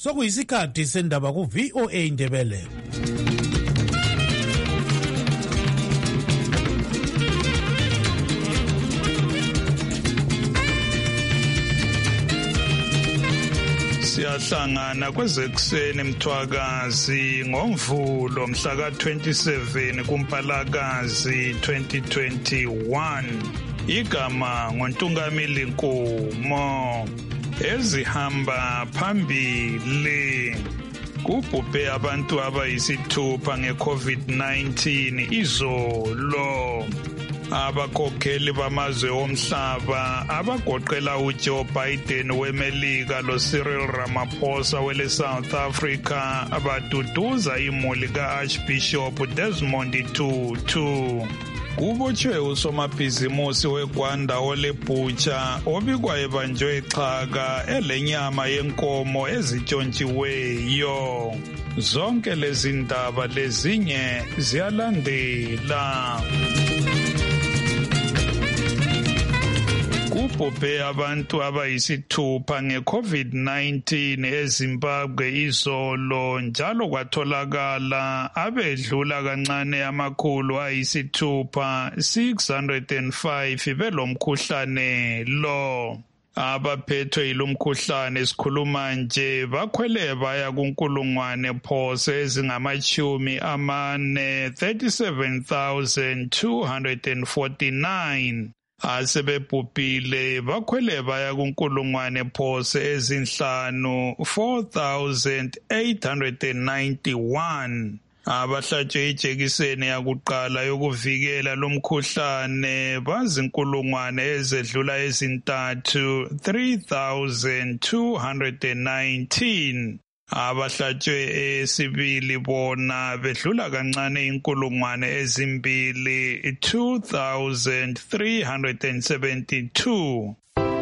sokuyisikhathi sendaba ku-VOA Indebele. Siyahlangana kwezekuseni Mthwakazi ngoMvulo mhla ka-27 kuMpalakazi 2021. Igama ngoNtungamili Nkomo. Ezihamba phambili. Kubhubhe abantu abayisithupha nge-COVID-19 izolo. Abakhokheli bamazwe omhlaba abagoqela uJoe Biden weMelika loCyril Ramaphosa wele South Africa abaduduza imuli ka-Archbishop Desmond Tutu. Kubotshwe usomabhizimusi weGwanda oleButcha obikwa ebanjwe ixhaka elenyama yenkomo ezitshontshiweyo. Zonke lezi ndaba lezinye ziyalandela. Kubhubhe abantu abayisithupha nge-COVID-19 eZimbabwe izolo njalo kwatholakala abedlula kancane amakhulu ayisithupha 605 belomkhuhlane lo. Abaphethwe yilomkhuhlane esikhuluma nje bakhwele baya kunkulungwane phose ezingamachumi amane 37,249. Asebebhubhile bakhwele baya kunkulungwane phose ezinhlanu 4,891. Abahlatshwe ijekiseni yakuqala yokuvikela lomkhuhlane bazinkulungwane ezedlula ezintathu 3,219. Abahlatshwe esibili bona bedlula kancane inkulungwane ezimbili 2,372.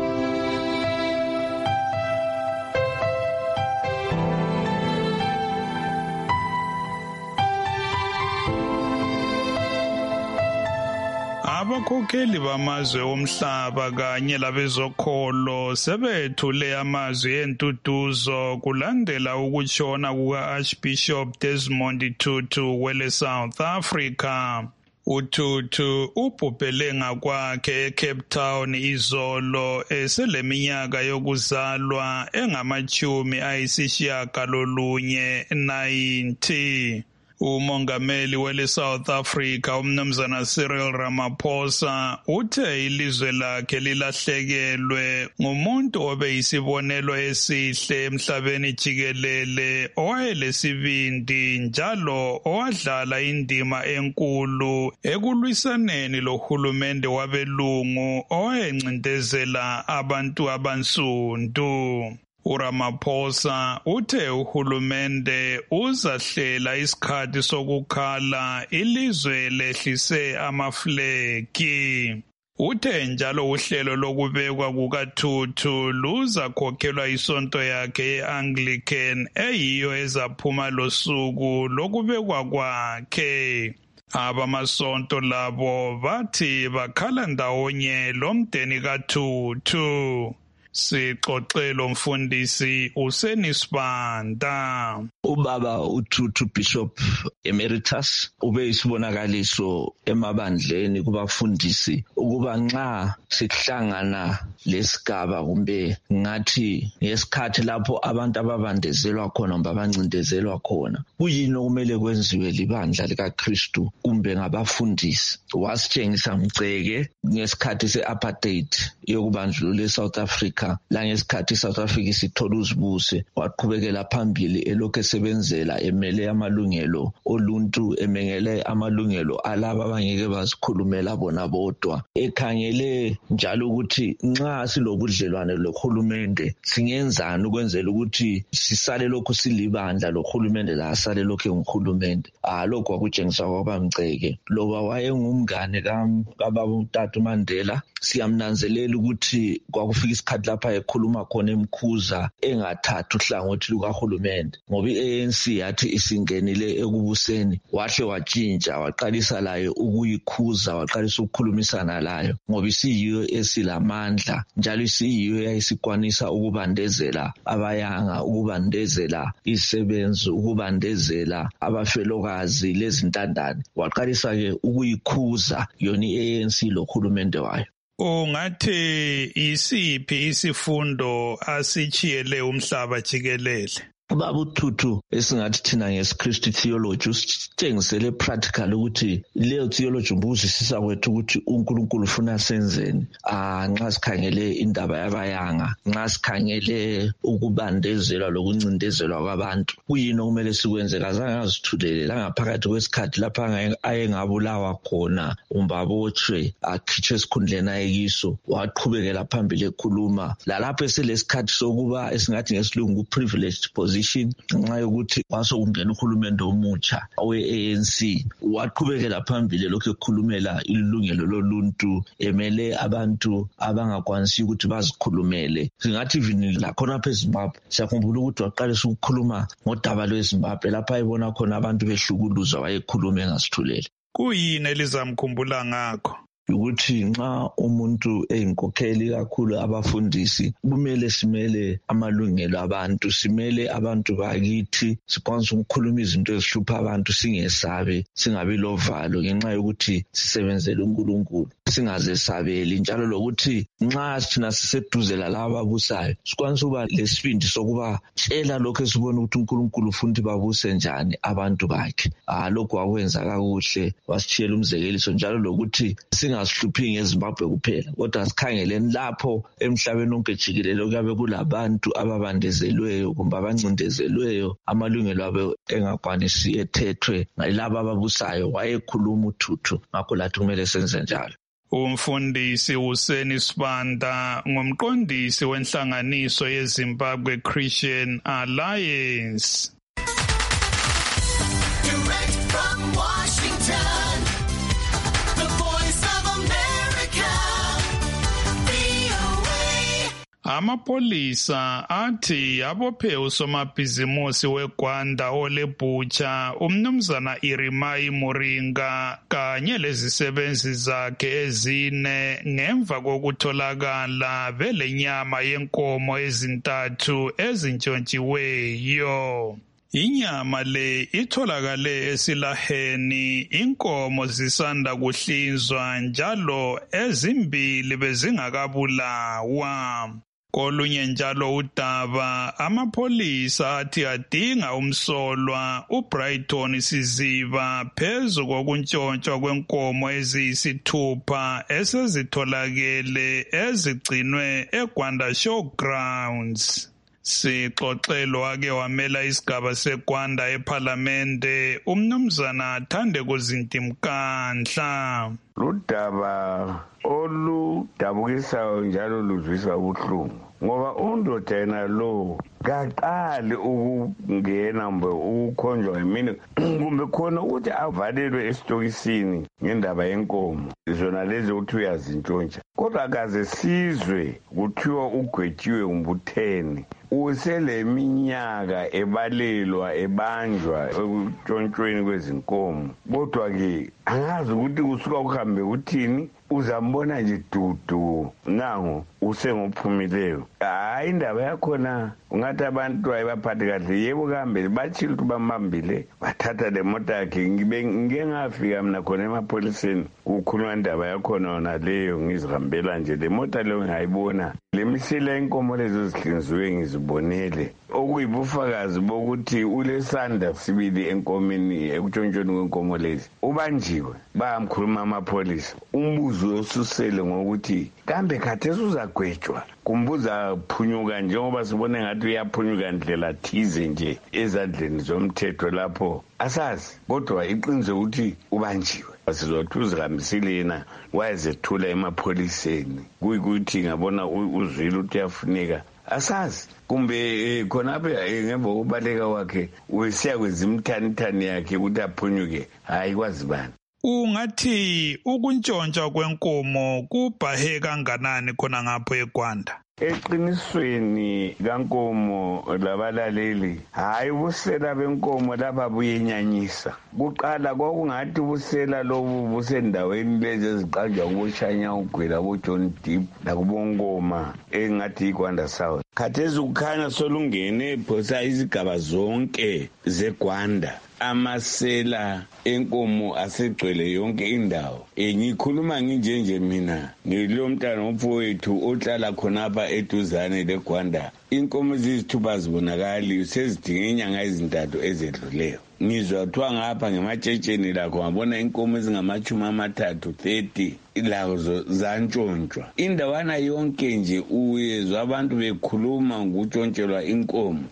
Abakhokheli bamazwe omhlaba kanye labezokholo sebethule amazwi entuduzo kulandela ukutshona kuka-Archbishop Desmond Tutu wele South Africa. UTutu ubhubhele ngakwakhe eCape Town izolo eseleminyaka yokuzalwa engama-90. Umongameli wele South Africa umnumzana Cyril Ramaphosa uthe ilizwe lakhe lilahlekelwe ngumuntu obeyisibonelo esihle emhlabeni jikelele owayelesibindi njalo owadlala indima enkulu ekulwisaneni lohulumende wabelungu owayencindezela abantu abansundu. uRamaphosa uthe uhulumende uzahlela isikhathi sokukhala ilizwe lehlise amafleki. Uthe njalo uhlelo lokubekwa kukaTutu luzakhokhelwa isonto yakhe ye-Anglican eyiyo ezaphuma losuku lokubekwa kwakhe. Abamasonto labo bathi bakhala ndawonye lomdeni kaTutu. Sixoxelo mfundisi uSenisibanda. Ubaba uTutu Bishop Emeritus ube isibonakaliso emabandleni kubafundisi ukuba nxa sihlangana lesigaba kumbe ngathi ngesikhathi lapho abantu ababandezelwa khona kumbe abancindezelwa khona kuyini okumele kwenziwe libandla likaKristu kumbe ngabafundisi. Wasitshengisa mgceke ngesikhathi se-apartheid yokubandlulula eSouth Africa langesikhathi iSouth Africa isithola uzibuse waqhubekela phambili elokhu esebenzela emele amalungelo oluntu emengele amalungelo alaba abangeke bazikhulumela bona bodwa ekhangele njalo ukuthi nxa silobudlelwane lohulumende singenzani ukwenzela ukuthi sisale lokhu silibandla lohulumende la asale lokhu nguhulumende. Lokho kwakutshengisa kwabamgceke loba wayengumngane kababa uTatu Mandela. Siyamnanzelela ukuthi kwakufika isikhathi lapha ekhuluma khona emkhuza engathatha uhlangothi lukahulumende ngoba i-ANC yathi isingenile ekubuseni wahle watshintsha waqalisa layo ukuyikhuza waqalisa ukukhulumisana layo ngoba isiyiyo esilamandla njalo isiyiyo yayisikwanisa ukubandezela abayanga ukubandezela isebenzi ukubandezela abafelokazi lezintandane waqalisa ke ukuyikhuza yona i-ANC lokhulumende wayo. Ungathi isiphi isifundo asichiyele umhlaba jikelele? Baba uThuthu esingathi thina ngesiKristu theology usitshengisele practical ukuthi leyo theology ubuzisisa kwethu ukuthi uNkulunkulu ufuna senzeni nxa sikhangele indaba yabayanga nxa sikhangele ukubandezelwa lokuncindezelwa kwabantu kuyini okumele sikwenze kazange azithulele la ngaphakathi kwesikhathi lapha ayengabulawa khona umbabotshwe akhitshwe esikhundleni ayekiso waqhubekela phambili ekhuluma lalapho eselesikhathi sokuba esingathi ngesilungu privileged position nxa yokuthi wasokungena uhulumende omutsha we-ANC waqhubekela phambili lokhu ekhulumela ilungelo loluntu emele abantu abangakwanisi ukuthi bazikhulumele singathi even lakhona phe Zimbabwe siyakhumbula ukuthi waqalisa ukukhuluma ngodaba lweZimbabwe lapha ayibona khona abantu behlukuluzwa wayekhuluma engasithulele. Kuyini elizamkhumbula ngakho? Ukuthi nxa umuntu eyinkokheli kakhulu abafundisi kumele simele amalungelo abantu simele abantu bakithi sikwanise ukukhuluma izinto ezihlupha abantu singesabe singabi lovalo ngenxa yokuthi sisebenzele uNkulunkulu singazesabeli njalo lokuthi nxa sithina siseduze lalabo ababusayo sikwanise ukuba lesibindi sokuba tshela lokho esibona ukuthi uNkulunkulu ufuna ukuthi babuse njani abantu bakhe lokho wakwenza kakuhle wasitshiyela umzekeliso njalo lokuthi singazihluphi ngeZimbabwe kuphela kodwa sikhangeleni lapho emhlabeni wonke jikelele kuyabe kulabantu ababandezelweyo kumbe abancindezelweyo amalungelo abo engakwanisi ethethwe ngilabo ababusayo wayekhuluma uThuthu ngakho lathi kumele senze njalo. Umfundisi Hussein Sibanda ngumqondisi wenhlanganiso yeZimbabwe Christian Alliance. Direct from Washington, the Voice of America, VOA. Amapolisa athi abophe usomabhizimusi weGwanda oleBhutsha umnumzana Irimai Muringa kanye lezisebenzi zakhe ezine ngemva kokutholakala belenyama yenkomo ezintathu ezintshontshiweyo. Inyama le itholakale esilaheni inkomo zisanda kuhlinzwa njalo ezimbili bezingakabulawa. Kolunye njalo udaba amapholisa athi adinga umsolwa uBrighton Siziba phezu kokuntshontsha kwenkomo eziyisithupha esezitholakele ezigcinwe eGwanda Showgrounds. Sixoxelo ake wamela isigaba seGwanda eParlamente umnumzana Thandeko Zintimkandla. Ludaba oludabukisayo njalo luzwisa ubuhlungu ngoba undoda yena lo kaqali ukungena mbe ukukhonjwa yimini kumbe khona ukuthi avalelwe esitokisini ngendaba yenkomo zona lezi ukuthi uyazintshontsha kodwa akaze sizwe kuthiwa ugwetshiwe umbutheni useleminyaka ebalelwa ebanjwa ekutshontsweni kwezinkomo kodwa-ke angazi ukuthi kusuka kuhambe kuthini uzambona nje dudu nango usengophumileyo hayi indaba yakhona ungathi abantu ayibaphathi kahle yebo kambe batshile ukuthi bambambile bathatha le mota yakhe ngike ngafika mina khona emapholiseni kukhulunywa indaba yakhona yona leyo ngizihambela nje le mota leyo ngayibona le misila inkomo lezo zihlinziwe ngizibonele okuyibufakazi bokuthi ulesandla sibili enkomeni ekutshontshelweni kwenkomo lezi ubanjiwe bayamkhuluma amapholisa umbuzo osusele ngokuthi kambe khathesi uzagwetshwa kumbuza phunyuka njengoba sibone ngathi uyaphunyuka ndlela thize nje ezandleni zomthetho lapho asazi kodwa iqiniso ukuthi ubanjiwe sizothi uzihambisile yena wayezethula emapholiseni kuyikuthi ngabona uzwile ukuthi uyafuneka asazi kumbe khonapha ngemva kokubaleka wakhe uyesiya kwezimthanithani yakhe ukuthi aphunyuke hayi kwazi bani. Ungathi ukuntshontsha kwenkomo kubhahe kanganani khona ngapho eGwanda? eqinisweni kankomo labalaleli hayi ubusela benkomo lapha buyenyanyisa. Kuqala kwakungathi ubusela lobu busendaweni lezi eziqanjwa kuboShanya uGwela boJohn Deep nakuboNgoma engathi iGwanda South. Khathesi kukhanya solungene phosa izigaba zonke zeGwanda. Amasela enkomo asegcwele yonke indawo. Ngikhuluma nginjenje mina ngilo mntana umfowethu ohlala khonapha eduzane leGwanda. Inkomo zizithupha zibonakali sezidinga inyanga ezintathu ezedluleyo. Ngizwa kuthiwa ngapha ngematshetsheni lakho ngabona inkomo ezingama-30 30 lazo zantshontshwa. Indawana yonke nje uyezwa abantu bekhuluma ngokutshontshelwa inkomo.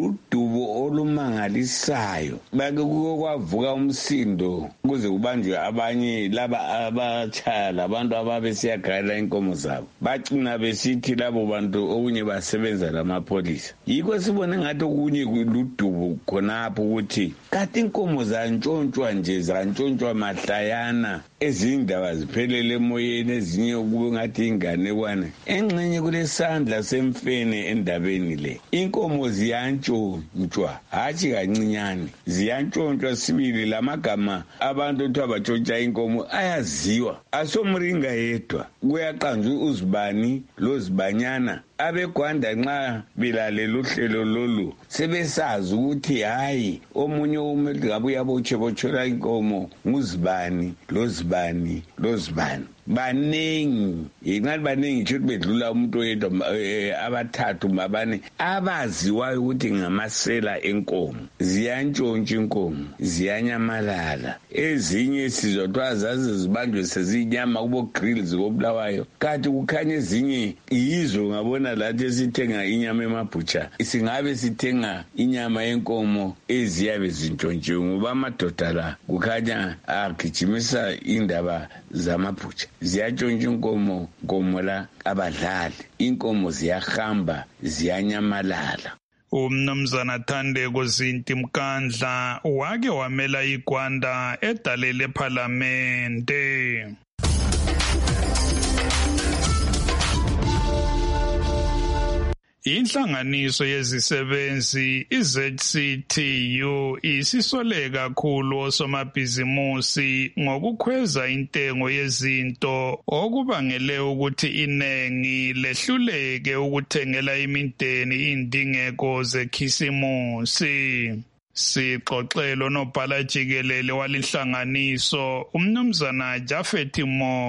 Ludubo olumangalisayo. Bake kwavuka umsindo kuze kubanjwe abanye laba abatshaya labantu ababesiyagayela inkomo zabo. Bacina besithi labo bantu okunye basebenza lamapholisa. Yikho sibone ngathi okunye ludubo khonapho ukuthi kati inkomo zantshontshwa nje zantshontshwa mahlayana. Ezindaba ziphelele emoyeni ezinye kube ngathi inganekwane engxenye kulesandla semfene endabeni le. Inkomo ziyantshontshwa hathi kancinyane ziyantshontshwa sibili. Lamagama abantu othi abatshontsha inkomo ayaziwa asomringa yedwa kuyaqanjwa uZibani loZibanyana. AbeGwanda nxa bilalela uhlelo lolu sebesazi ukuthi hayi omunye umuntu ngabe uyabotshobotshola inkomo nguZibani loZibani loZibani. Baningi ingathi baningi nje bedlula umuntu oyedwa abathathu mabane abaziwayo ukuthi ngamasela enkomo. Ziyantshontsha inkomo ziyanyamalala. Ezinye sizothiwa zaze zibanjwe sezinyama kubo grills koBulawayo kanti kukhanya ezinye yizo ngabona lathi esithenga inyama emabhutsha singabe sithenga inyama yenkomo eziyabe zintshontshiwe ngoba amadoda la kukhanya agijimisa indaba zamabhutsha. Ziyatshontsha inkomo la abadlali. Inkomo ziyahamba ziyanyamalala. Umnumzana Thandeko Zinti Mkandla wake wamela iGwanda edale leParlamente. Inhlanganiso yezisebenzi iZCTU isisole kakhulu osomabhizimusi ngokukhweza intengo yezinto okubangele ukuthi inengi lehluleke ukuthengela imindeni indingeko zekhisimusi. Sixoxelo nobhala jikelele walinhlanganiso umnumzana Jafet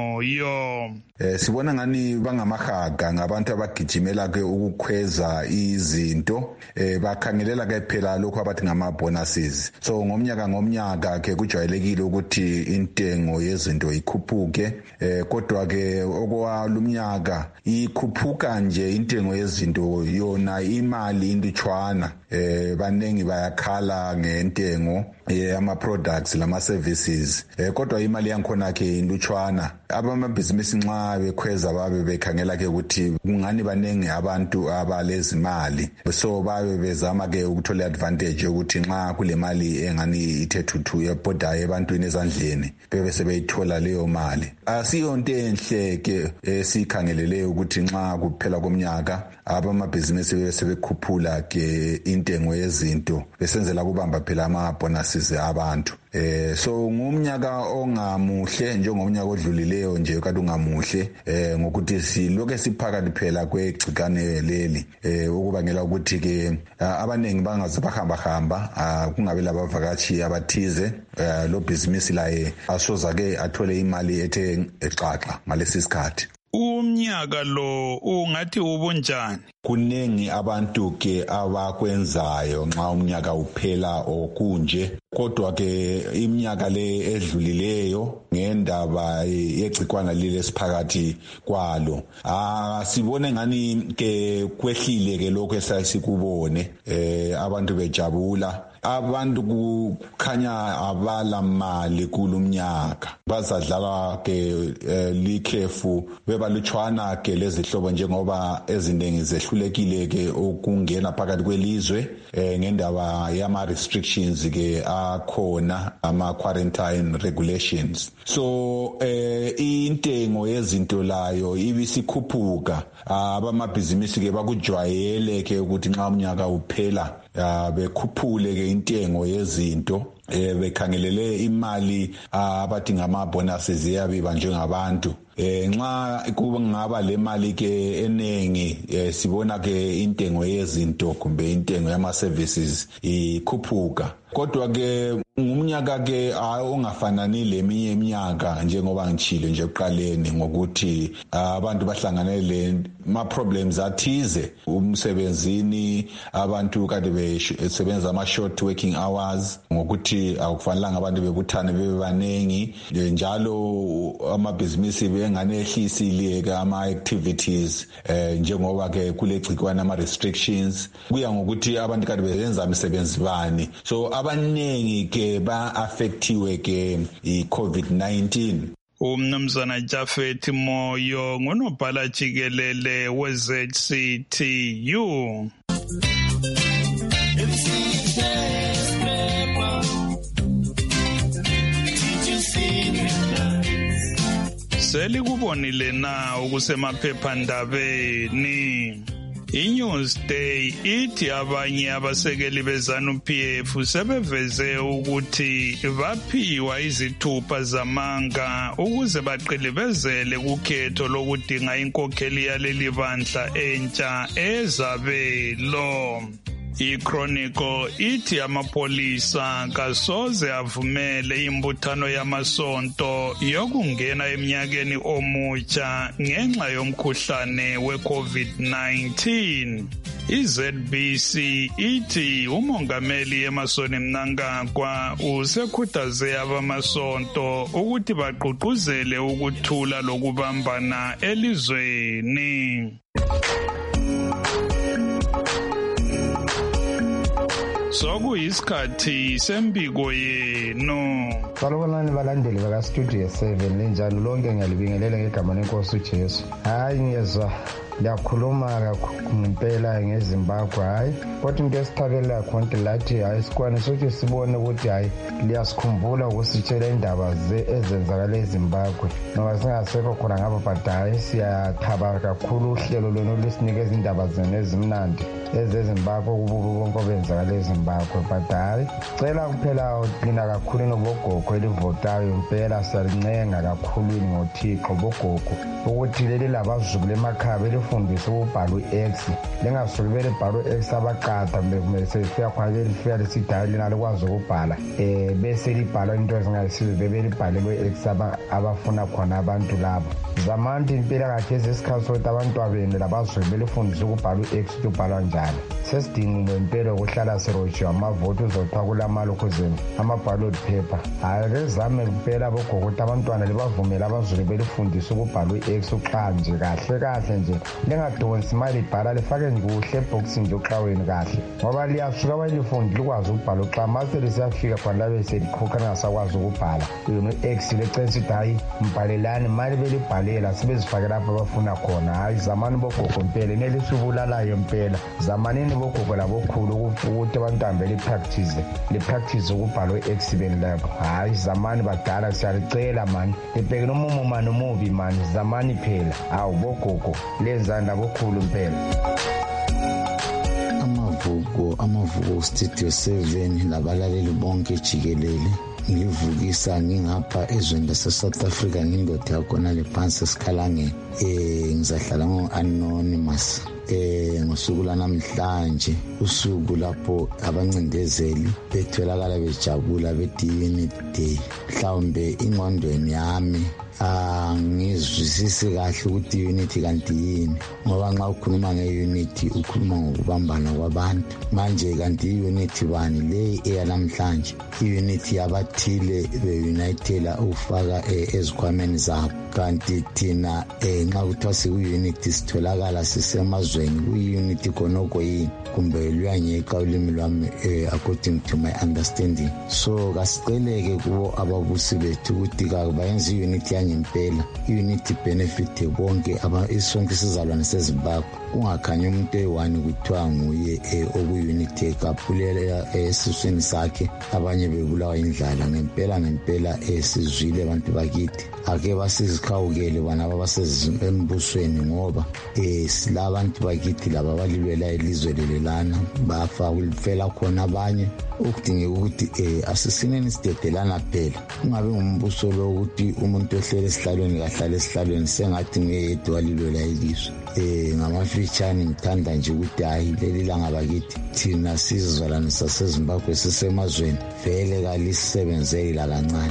Moyo. Sibona ngani bangamahaga ngabantu abagijimela ke ukukhweza izinto bakhangelela ke phela lokho abathi ngama bonuses. So ngomnyaka ke kujwayelekile ukuthi intengo yezinto ikhuphuke kodwa ke okwalumnyaka ikhuphuka nje intengo yezinto yona imali inditshwana banengi bayakhala ngentengo ama products lama services kodwa imali yankhona ke indutshwana. Abamabhizinisi nxa bekhweza babe bekhangela ke ukuthi kungani banengi abantu abalezimali so babe bezama ke ukuthola advantage ukuthi nxa kule mali engani ithe thuthu ebhodayo ebantwini ezandleni bebe sebeyithola leyo mali. Asiyonto enhle ke sikhangelele ukuthi nxa kuphela komnyaka abamabhizinisi bebe sebekhuphula ke intengo yezinto besenzela kubamba phela ama bonuses abantu. So ngumnyaka ongamuhle njengomnyaka odlulileyo nje kade ungamuhle ngokuthi siloke siphakathi phela kwegcikane leli ukubangela ukuthi ke abanengi bangaze bahamba kungabe labavakashi abathize lo business laye asoza ke athole imali ethe exaxa ngalesi sikhathi. Umnyaka lo ungathi ubunjani? Kunengi abantu ke abakwenzayo nxa umnyaka uphela okunje kodwa ke iminyaka le edlulileyo ngendaba yegcikwana lile siphakathi kwalo sibone ngani ke kwehlile ke lokho esasikubone abantu bejabula abantu kukhanya abala mali kulumnyaka bazadlala ke likhefu bebalutshwana ke lezihlobo njengoba eziningi zehlulekile ke ukungena phakathi kwelizwe ngendaba yama restrictions ke akhona ama quarantine regulations. So intengo yezinto layo ibisikhuphuka abamabhizinisi ke bakujwayele ke ukuthi nxa umnyaka uphela bekhuphule ke intengo yezinto bekhangelele imali abathi ngama bonuses yabiba njengabantu nxa kungaba le mali ke enengi sibona ke intengo yezinto kumbe intengo yama services ikhuphuka kodwa ke ngumnyaka ke ongafanani leminye iminyaka njengoba ngichile nje eqaleni ngokuthi abantu bahlanganele ma problems athize umsebenzini abantu kade besebenza ama short working hours ngokuthi akufanelanga abantu bebuthane bebanengi njalo amabhizinisi benganehlisi ke ama activities njengoba ke kulegcikwana ama restrictions kuya ngokuthi abantu kade beyenza imisebenzi bani so abanengi ke ba-affectiwe ke i-COVID-19. Umnumzana Jafet Moyo ngunobhala jikelele we-ZCTU. Selikubonile na ukusemaphephandabeni. iNewsday ithi abanye abasekeli beZANU-PF sebeveze ukuthi baphiwa izithupha zamanga ukuze baqilibezele kukhetho lokudinga inkokheli yaleli bandla entsha ezabelo. iChronicle ithi amapolisa kasoze avumele imbuthano yamasonto yokungena eminyakeni omutsha ngenxa yomkhuhlane we-COVID-19. iZBC ithi umongameli Emmerson Mnangagwa usekhuthaze abamasonto ukuthi bagqugquzele ukuthula lokubambana elizweni. Sokuyisikhathi sembiko yenu. Salubonani balandeli baka Studio 7 linjani lonke ngiyalibingelela ngegama lenkosi uJesu. Hayi ngiyezwa liyakhuluma ngempela ngeZimbabwe hayi kodwa into esithabela khonke lathi hayi sikwanisa ukuthi sibone ukuthi hayi liyasikhumbula ukusitshela indaba ezenzakala eZimbabwe ngoba singasekho khona ngapha but hayi siyathaba kakhulu uhlelo lona olisinikeza indaba zenu ezimnandi ezeZimbabwe kububo bonke obenzakala eZimbabwe but hayi cela kuphela uqina kakhulu nobogogo elivotayo impela siyalincenga kakhulu ngoThixo bogogo ukuthi leli labazukulu emakhaya fundisa ukubhala u-X lingasuki belibhala u-X abaqada besefika khona belifika lesidala lina likwazi ukubhala bese libhala into ezingayisizo bebelibhalelwe u-X abafuna khona abantu labo zamani impela kathi ezesikhathi sokuthi abantwana benu labasuki belifundisa ukubhala u-X ukuthi ubhalwa njani sesidingile impela ukuhlala sirojiwe amavoti uzothiwa kulamalokhuzeni ama-ballot paper hayi ke zame kuphela bogogo ukuthi abantwana libavumele abazuke belifundisa ukubhala u-X uqanje kahle nje lingadonsi imali ibhala lifake nje kuhle ebhokisini nje oxaweni kahle ngoba liyasuka abalifundi likwazi ukubhala uxa mase lisiyafika khona labe selikhokha lingasakwazi ukubhala yona u-X lecenisa ukuthi hayi mbhalelani imali belibhalela sebezifake lapho abafuna khona hayi zamani bogogo mpela nelisubulalayo mpela zamanini bogogo labokhulu ukuthi abantwana belipractice ukubhala u-X beni lapho hayi zamani badala siyalicela mani libhekele umumo mani umubi mani zamani phela awu bogogo lenzanda bokhulu mpela. Amavuko Studio 7 labalaleli bonke jikelele ngivukisa ngingapha ezweni lase-South Africa ngindoda yakhona lephansi esikhalangeni ngizahlala ngo-anonymous ngosuku lanamhlanje usuku lapho abancindezeli betholakala bejabula be-Unity Day mhlawumbe ingqondweni yami angizwisisi kahle ukuthi unity kanti yini ngoba nxa ukhuluma nge-unity ukhuluma ngokubambana kwabantu manje kanti i-unity bani le eyalamhlanje i-unity yabathile be-unitela ukufaka ezikhwameni zabo kanti thina nxa kuthiwa siku-unity sitholakala sisemazweni kuyi-unity khonoko yini kumbe luyanyeka ulimi lwami according to my understanding. So kasiceleke kubo ababusi bethu ukuthi bayenze i-unity yangempela, i-unity benefit bonke isonke isizalwane seZimbabwe. Ungakhanyi umuntu eyi-1 kuthiwa nguye okuyi-unity ekaphulela esiswini sakhe, abanye bebulawa indlala. Ngempela sizwile abantu bakithi, ake basizikhawukele bona abasembusweni ngoba sila abantu bakithi laba balilwela ilizwe lelelana bafa kulifela khona abanye. Ukudingeka ukuthi asisineni sidedelana phela, kungabe ngumbuso lo ukuthi umuntu ohlele esihlalweni kahlala esihlalweni sengathi ngeyedwa walilwela ilizwe. Ngamafitshane ngithanda nje ukuthi hayi leli langa bakithi thina sizizalwane saseZimbabwe sisemazweni vele kalisebenzeli la kancane.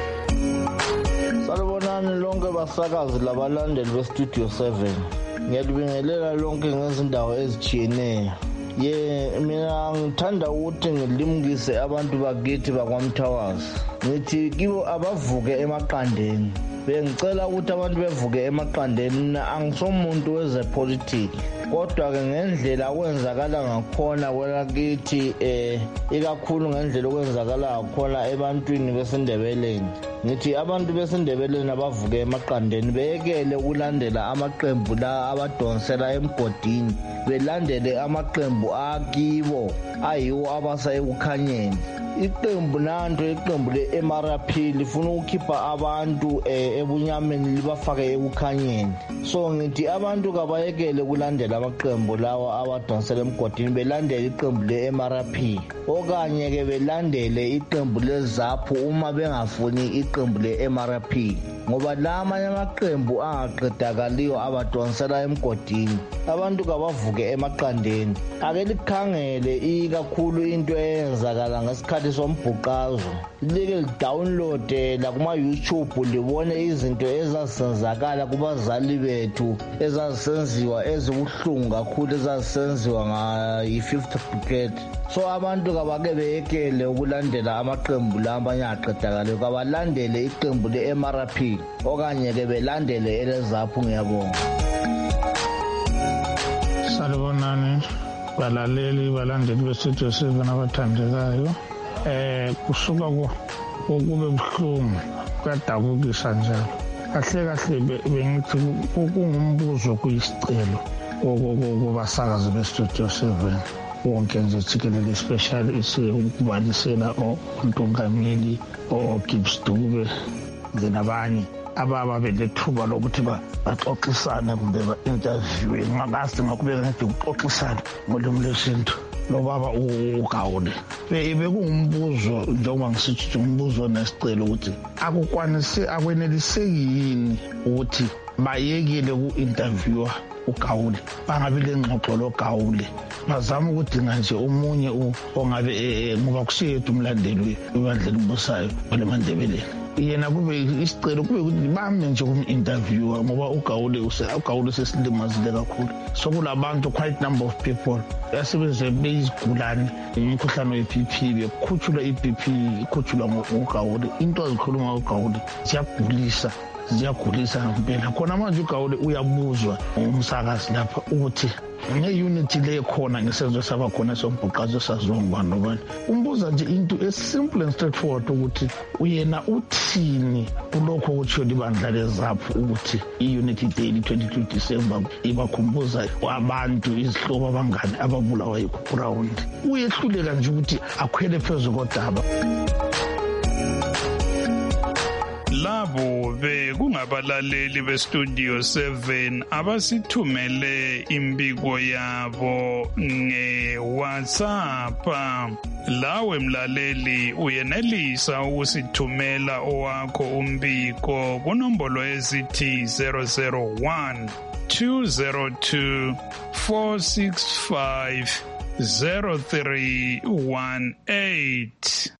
Salibonani lonke basakazi labalandeli beStudio 7. Ngiyalibingelela lonke ngezindawo ezitshiyeneyo. Mina ngithanda ukuthi ngilimukise abantu bakithi bakwaMthawazi. Ngithi kibo abavuke emaqandeni. Bengicela ukuthi abantu bevuke emaqandeni. Mina angisomuntu wezepolitiki, kodwa-ke ngendlela okwenzakala ngakhona kwelakithi ikakhulu ngendlela okwenzakala ngakhona ebantwini besindebeleni, ngithi abantu besindebeleni abavuke emaqandeni beyekele ukulandela amaqembu la abadonsela emgodini, belandele amaqembu akibo ayiwo abasa ekukhanyeni. Iqembu le-MRP lifuna ukukhipha abantu ebunyameni libafake ekukhanyeni. So ngithi abantu kabayekele ukulandela amaqembu lawa abadonsela emgodini, belandele iqembu le-MRP okanye-ke belandele iqembu leZAPU uma bengafuni iqembu le-MRP, ngoba la amanye amaqembu angaqedakaliyo abadonsela emgodini. Abantu kabavuke emaqandeni, ake likhangele ikakhulu into eyenzakala ngesikhathi sombhuqazo, like lidownloade la kuma-YouTube libone izinto ezazisenzakala kubazali bethu ezazisenziwa ezibuhlungu kakhulu ezazisenziwa ngayi-5th Brigade. So abantu kabake beyekele ukulandela amaqembu la amanye aqedakaliyo, kabalandele iqembu le-MRP okanye-ke belandele eleZAPU. Ngiyabonga. Salibonani balaleli balandeli beStudio 7 abathandekayo. Kusuka kube buhlungu kuyadabukisa njalo. Kahle bengithi kungumbuzo kuyisicelo kubasakazi beStudio 7 wonke nje jikelele, especially ukubalisela uNtungameli Gibbs Dube nabanye ababelethuba lokuthi baxoxisane kumbe ba-interviewe. Ngakazi ngakubeka ngithi ukuxoxisana ngolimi lwesintu lobaba uGawule. Bekungumbuzo njengoba ngisithi umbuzo nesicelo ukuthi akweneliseki yini ukuthi bayekele ku-interviewa uGawule, bangabi lengxoxo loGawule, bazama ukudinga nje omunye ongabe ngoba kusiyedwa umlandeli webandla elibusayo kwaleMandebeleni. Yena kube isicelo kube ukuthi bame nje kum-interviewa ngoba uGawule sesilimazile kakhulu. Sokulabantu quite number of people yasebenze beyizigulane imikhuhlane we-BP, bekhutshulwa i-BP ikhutshulwa ngoGawule. Into azikhuluma uGawule ziyagulisa ngempela. Khona manje uGawule uyabuzwa umsakazi lapha ukuthi nge-unity le khona ngesenzo sabakhona sombhuqazo saziwa ngubani nobani. Umbuza nje into esimple and straightforward ukuthi uyena uthini kulokho okutshiwo libandla leZAPU ukuthi i-Unity Day 22 December ibakhumbuza abantu izihlobo abangani ababulawa yikhurawundi. Uyehluleka nje ukuthi akhwele phezu kodaba. Labo bekungabalaleli beStudio 7 abasithumele imbiko yabo ngeWhatsApp. Lawe mlaleli uyenelisa ukusithumela owakho umbiko kunombolo ezithi 001 202 465 0318.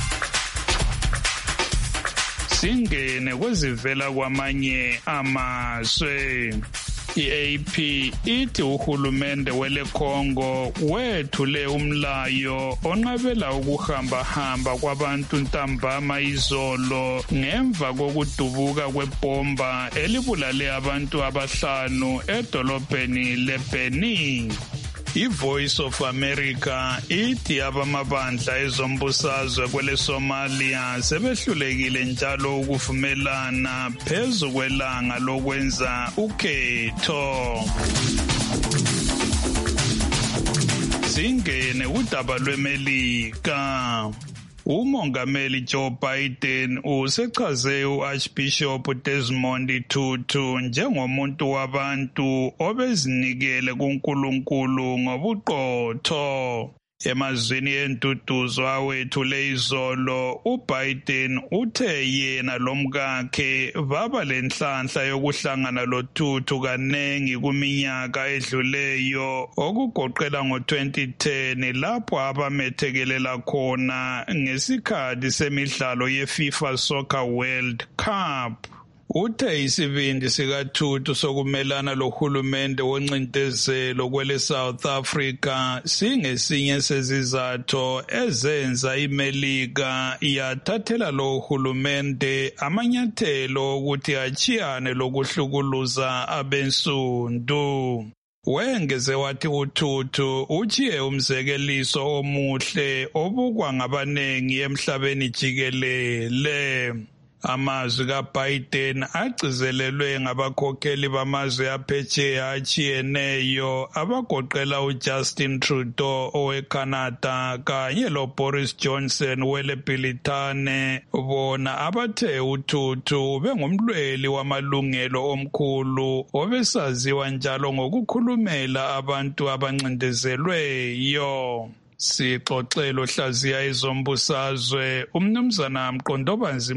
Singene kwezivela kwamanye amazwe. I-AP ithi uhulumende wele Congo wethule umlayo onqabela ukuhamba kwabantu ntambama izolo ngemva kokudubuka kwebomba elibulale abantu abahlanu edolobheni leBeni. iVoice of America ithi abamabandla ezombusazwe kwele Somalia sebehlulekile njalo ukuvumelana phezu kwelanga lokwenza ukhetho. Singene udaba lweMelika. Umongameli Joe Biden usechaze uArchbishop Desmond Tutu njengomuntu wabantu obezinikele kuNkulunkulu ngobuqotho. Emazwini entuduzo awethule izolo, uBiden uthe yena lomkakhe baba lenhlanhla yokuhlangana loTutu kanengi kuminyaka edluleyo, okugoqela ngo-2010 lapho abamethekelela khona ngesikhathi semidlalo yeFIFA Soccer World Cup. Uthe isibindi sikaTutu sokumelana lohulumende woncindezelo kwele South Africa singesinye sezizathu ezenza iMelika yathathela lo hulumende amanyathelo ukuthi achiyane lokuhlukuluza abensundu. Wengeze wathi uTutu uchiye umzekeliso omuhle obukwa ngabanengi emhlabeni jikelele. Amazwi kaBiden agcizelelwe ngabakhokheli bamazwe aphetsheya achiyeneyo abagoqela uJustin Trudeau oweCanada kanye loBoris Johnson weleBritane, bona abathe uTutu bengumlweli wamalungelo omkhulu obesaziwa njalo ngokukhulumela abantu abancindezelweyo. Sixoxelo hlaziya ezombusazwe umnumzana Mqondobanzi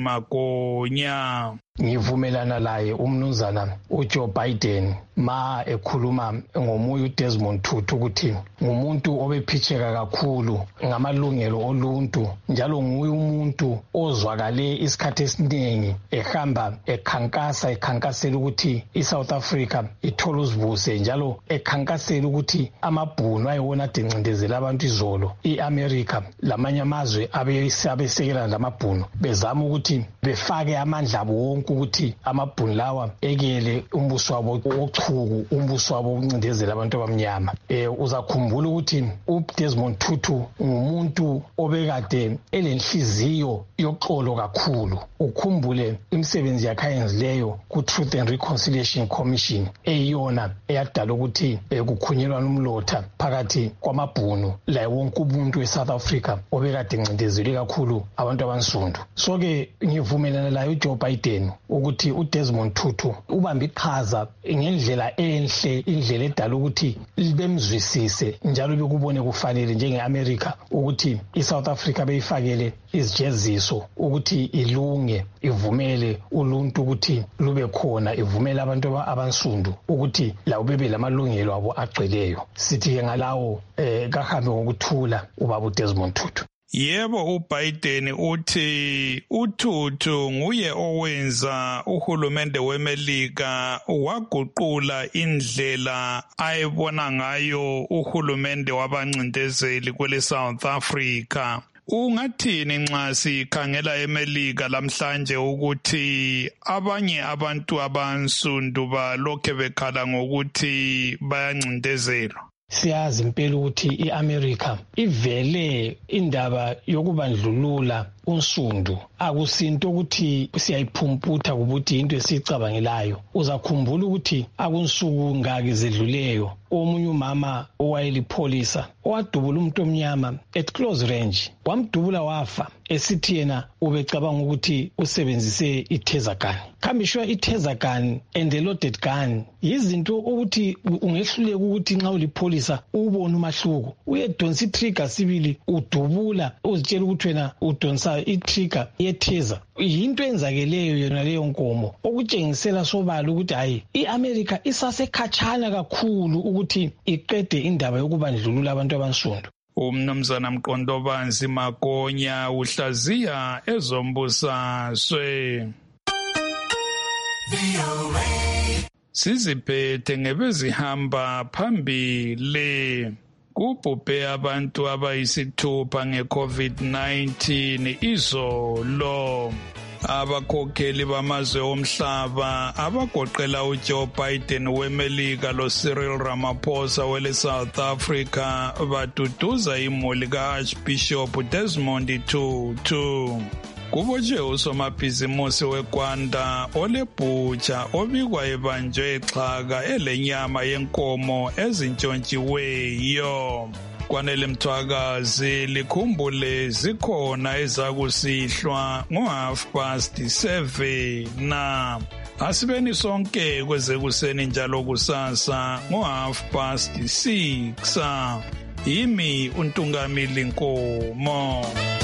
Magonya. Ngivumelana laye umnumzana uJoe Biden ma ekhuluma ngomuye uDesmond Tutu ukuthi ngumuntu obephitheka kakhulu ngamalungelo oluntu, njalo nguye umuntu ozwakale isikhathi esiningi ehamba ekhankasela ukuthi iSouth Africa ithola uzibuse, njalo ekhankasela ukuthi amabhunu ayewona adencindezela abantu izolo iAmerica lamanye amazwe abesekela lamabhunu bezama ukuthi befake amandla abo ukuthi amabhunu lawa ekele umbuso wabo ochuku, umbuso wabo ukuncindezela abantu abamnyama. Uzakhumbula ukuthi uDesmond Tutu ngumuntu obekade elenhliziyo yoxolo kakhulu. Ukhumbule imisebenzi yakhe ayenzileyo ku-Truth and Reconciliation Commission eyiyona eyadala ukuthi kukhunyelwana umlotha phakathi kwamabhunu la wonke umuntu weSouth Africa obekade encindezelwe kakhulu abantu abansundu. So-ke ngivumelana laye uJoe Biden ukuthi uDesmond Tutu ubambe iqhaza ngendlela enhle, indlela edala ukuthi bemzwisise njalo bekubone kufanele njengeAmerica ukuthi iSouth Africa beyifakele izijeziso ukuthi ilunge, ivumele uluntu ukuthi lube khona, ivumele abantu abansundu ukuthi lawo bebe lamalungelo abo agcweleyo. Sithi ngalawo kahambe ngokuthula ubaba uDesmond Tutu. Yebo, uBiden uthi uTutu nguye owenza uhulumende weMelika waguqula indlela ayebona ngayo uhulumende wabancindezeli kwele South Africa. Ungathini nxa sikhangela eMelika lamhlanje ukuthi abanye abantu abansundu balokhe bekhala ngokuthi bayancindezelwa? Siyazi impela ukuthi iAmerica ivele indaba yokubandlulula unsundu akusinto ukuthi siyayiphumputha ukuthi into esicabangelayo. Uzakhumbula ukuthi akunsuku ngaki zedluleyo omunye umama owayelipholisa owadubula umuntu omnyama at close range, wamdubula wafa esithi yena ubecabanga ukuthi usebenzise i-taser gun. Khambishwa i-taser gun and the loaded gun yizinto ukuthi ungehluleka ukuthi nxa ulipholisa ubone umahluko. Uyedonsa i-trigger sibili udubula uzitshela ukuthi wena udonsa i-trigger ye-taser. Yinto enzakeleyo yona leyo nkomo okutshengisela sobala ukuthi hayi iAmerica isasekhatshana kakhulu ukuthi iqede indaba yokubandlulula abantu abansundu. Umnumzana Mqondobanzi Magonya uhlaziya ezombusazwe. Siziphethe ngebezihamba phambili. Kubhubhe abantu abayisithupha ngeCovid-19 izolo. Abakhokheli bamazwe omhlaba abagoqela uJoe Biden weMelika loCyril Ramaphosa wele South Africa baduduza imuli kaArchbishop Desmond Tutu. Kubotshwe usomabhizimusi weGwanda olebhutsha obikwa ebanjwe exhaka elenyama yenkomo ezintshontshiweyo. Kwanele Mthwakazi likhumbule zikhona ezakusihlwa ngo7:30 na asibeni sonke kwezekuseni njalo kusasa ngo6:30. Yimi uNtungamili Nkomo.